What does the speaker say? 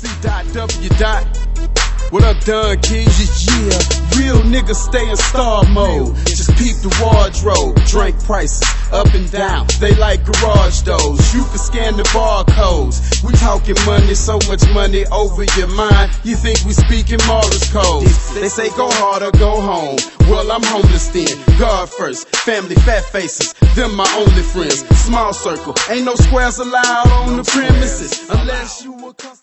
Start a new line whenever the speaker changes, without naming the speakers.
C.W. What up, Don Keys? Yeah, real niggas stay in star mode. Just peep the wardrobe. Drink prices up and down, they like garage doors. You can scan the barcodes. We talking money, so much money over your mind. You think we speaking Morse code? They say go hard or go home. Well, I'm homeless then. God first, family fat faces, them my only friends. Small circle, ain't no squares allowed on the premises unless you a